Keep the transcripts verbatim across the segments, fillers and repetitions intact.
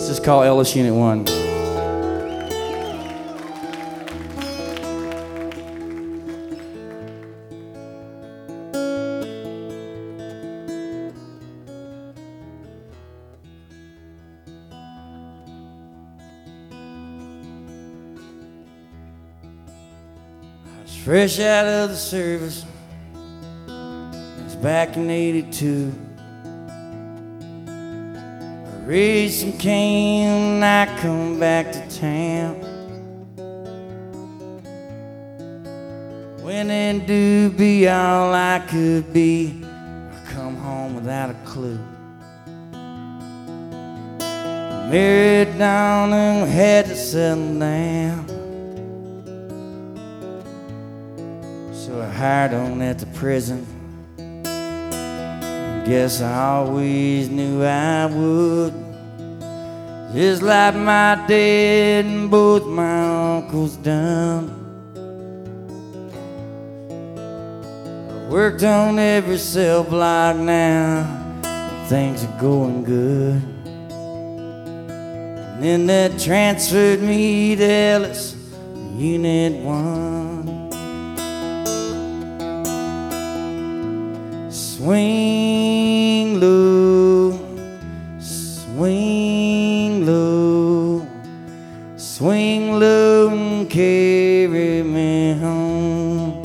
This is called Ellis Unit one. Fresh out of the service, it was back in eighty-two. I raised some cane and I come back to town. Went into be all I could be, I come home without a clue. Married down and had to settle down. So I hired on at the prison. Guess I always knew I would. Just like my dad and both my uncles done. I worked on every cell block now, and things are going good. And then that transferred me to Ellis Unit one. Swing low, swing low, swing low and carry me home.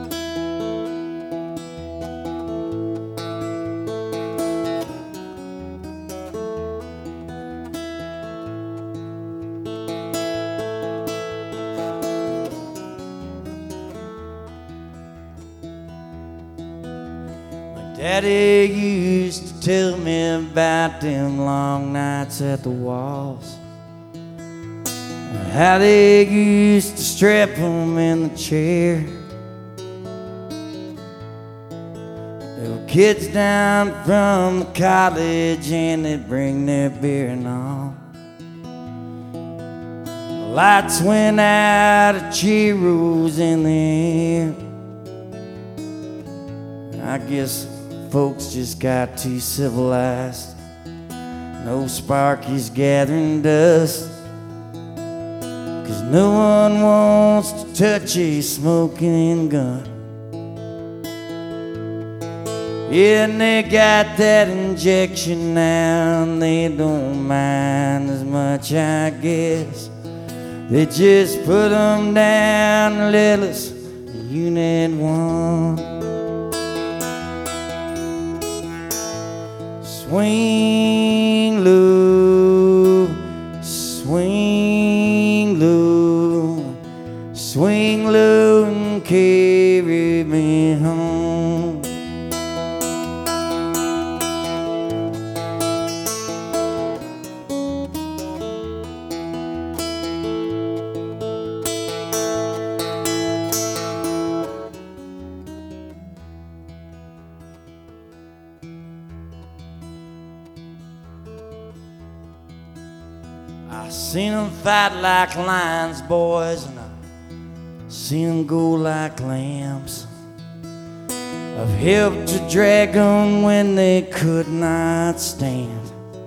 Daddy used to tell me about them long nights at the walls, how they used to strap them in the chair. There were kids down from the college and they'd bring their beer and all. The lights went out, a cheer rose in the air. I guess folks just got too civilized. No Sparky's gathering dust, 'cause no one wants to touch a smoking gun. Yeah, and they got that injection now, and they don't mind as much, I guess. They just put them down and let us Unit one. Swing low, swing low, swing low and carry me home. I seen them fight like lions, boys, and I seen them go like lambs. I've helped to drag them when they could not stand.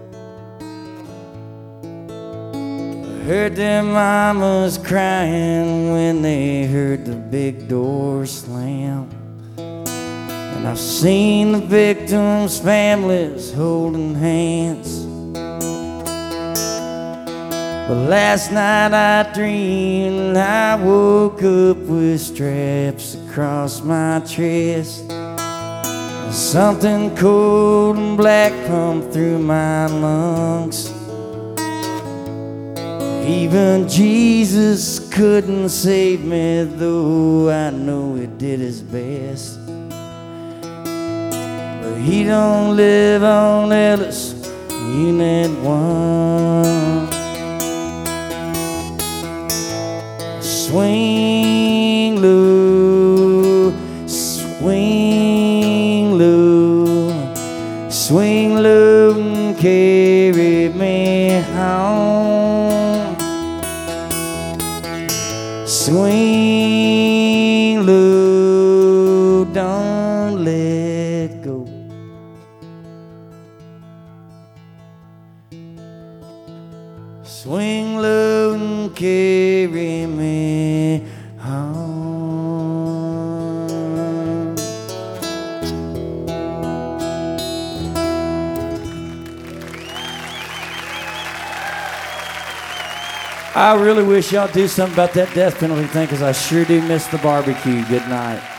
I heard their mamas crying when they heard the big door slam. And I've seen the victims' families holding hands. But last night I dreamed I woke up with straps across my chest. Something cold and black pumped through my lungs. Even Jesus couldn't save me, though I know he did his best. But he don't live on Ellis Unit one. Swing low, swing low, swing low and carry me home. Swing low, don't let go. Swing low and carry me home. I really wish y'all do something about that death penalty thing, because I sure do miss the barbecue. Good night.